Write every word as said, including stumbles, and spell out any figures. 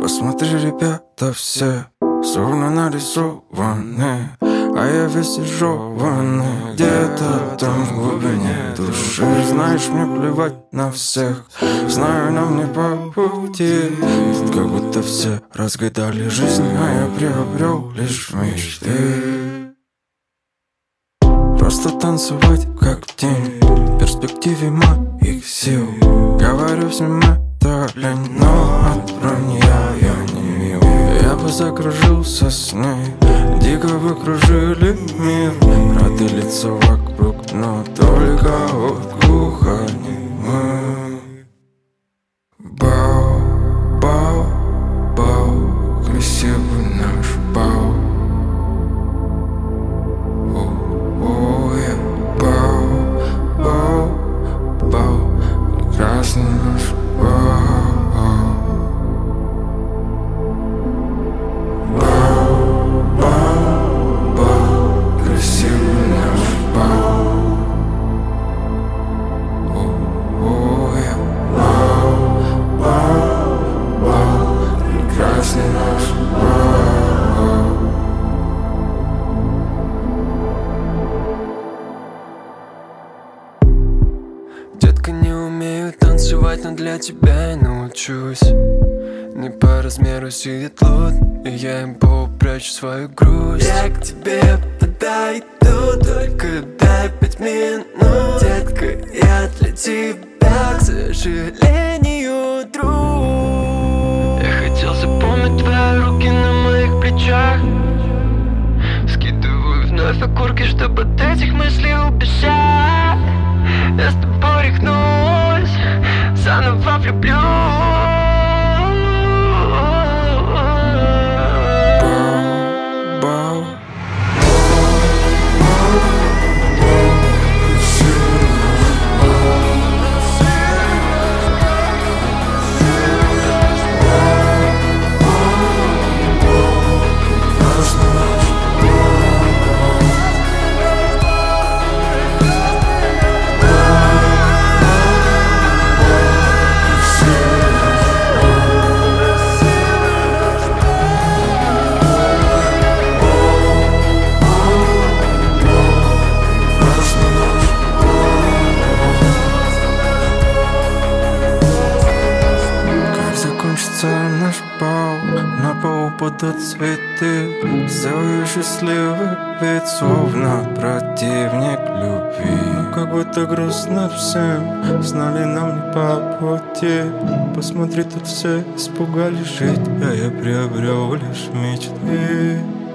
Посмотри, ребята все словно нарисованы, а я весь изжеванный где-то там в глубине души. Знаешь, мне плевать на всех, знаю, нам не по пути. Тут как будто все разгадали жизнь, а я приобрел лишь мечты. Просто танцевать как тень в перспективе моих сил. Говорю всем это лень, но от брони я ее не вил. Я бы закружился с ней, дико вы кружили мир. Рады лица вокруг, но только вот глухонемы. Бау, бау, бау, красивый наш бау. О, я бау, бау, бау, прекрасный наш бау. Детка, не умею танцевать, но для тебя я научусь. Не по размеру сидит лут, и я им поупрячу свою грусть. Я к тебе подойду, только дай пять минут. Детка, я для тебя, к сожалению, друг. Я хотел запомнить твои руки на моих плечах. Скидываю вновь окурки, чтобы от этих мыслей убежать. Я с тобой рехнусь, заново влюблюсь. Бау, бау. Наш бал, на пол упадут цветы. Сделаю счастливый вид, словно противник любви. Но как будто грустно всем, знали нам не по пути. Посмотри, тут все испугались жить, а я приобрел лишь мечты.